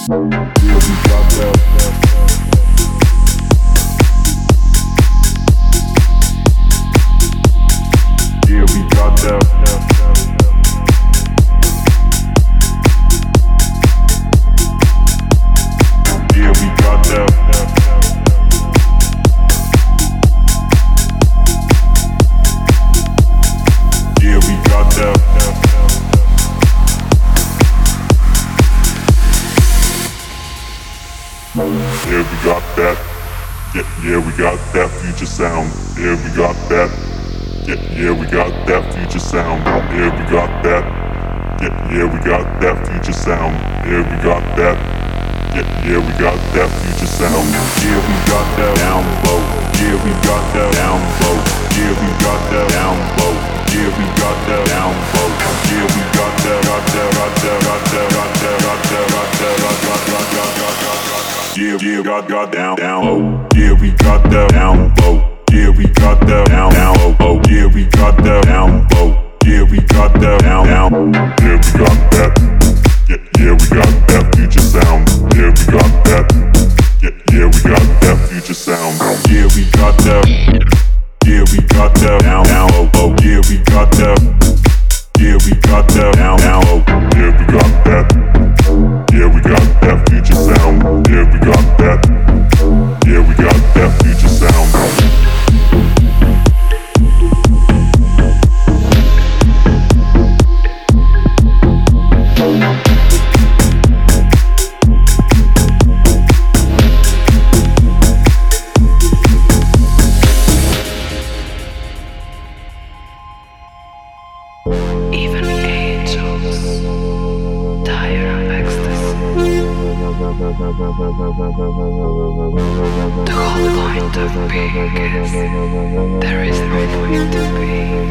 Yeah, we got that. Yeah, we got that. Yeah, we got that. Yeah, we got that. Yeah, we got that. Yeah, we got that future sound. Yeah, we got that. Yeah, we got that future sound. Yeah, we got that. Yeah, we got that future sound. Yeah, we got that. Yeah, we got that future sound. Yeah, we got that down low. Yeah, we got that down low. Yeah, we got that down low. Yeah, we got that down low. Yeah, we got that, got that, got that, got that, got that, got that, got that, yeah, got down low. Yeah, we got that down low. Yeah, we got that down low. Yeah, we got that down low. Yeah, we got that down. Yeah, we got that. Yeah, we got that future sound. Yeah, we got that. Yeah, we got that future sound. Yeah, we got that. Yeah, we got that down low. Yeah, we got that. Yeah, we got that down low. Yeah, we got that. Yeah, we got that future sound. Yeah, we got that. Yeah, we got that future sound. Even angels tire of ecstasy. The whole point of being is there is no point to be.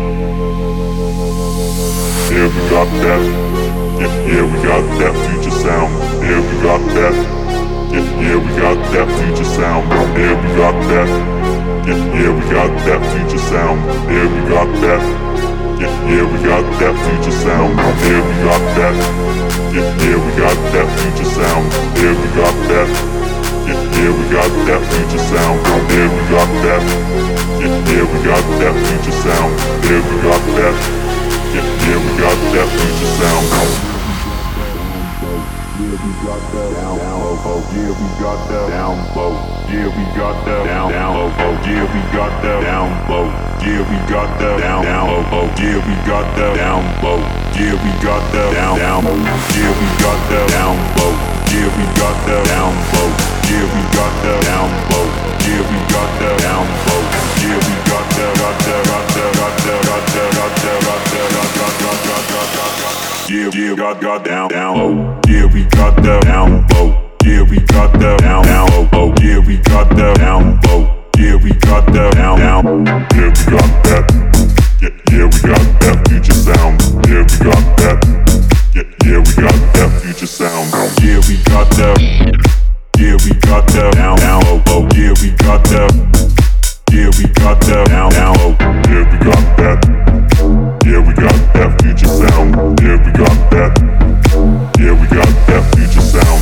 Yeah, we got that. Yeah, we got that future sound. Yeah, we got that. Yeah, we got that future sound. Yeah, we got that. Yeah, we got that future sound. Yeah, we got that. Yeah, we got that future sound. Yeah, we got that. Yeah, we got that future sound. Yeah, we got that. Yeah, we got that future sound. Yeah, we got that. Yeah, we got that future sound. Yeah, we got that. Yeah, we got that future sound. Yeah, we got that down low. Yeah, we got that down low. Yeah, we got that down low. Yeah, we got that down low. Yeah, we got that down low. Yeah, we got that down low. Yeah, we got that down low. Yeah, we got that down low. Yeah, we got that down low. Yeah, we got that down low. Yeah, we got that down low. Yeah, we got that, got that, got that, got that, got that, got that, got that, got that. Yeah, got down low. Yeah, we got that down low. Yeah, we got that down low. Yeah, we got that down low. Yeah, we got that down. Yeah, we got that. Yeah, we got that future sound. Yeah, we got that. Yeah, we got that future sound. Yeah, we got that. Yeah, we got that down low. Yeah, we got that. Yeah, we got that down low. Yeah, we got that. Yeah, we got that future sound. Yeah, we got that. Yeah, we got that future sound.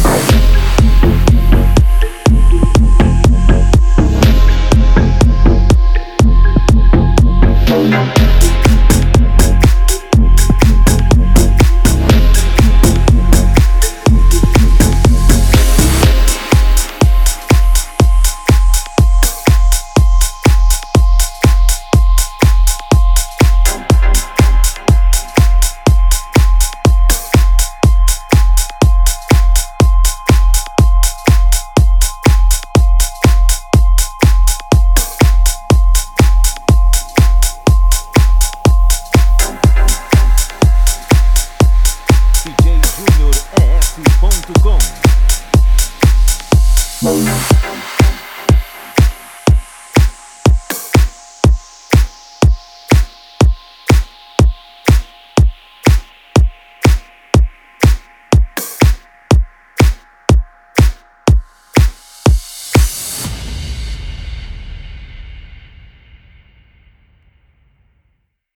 DJJuniorEF.com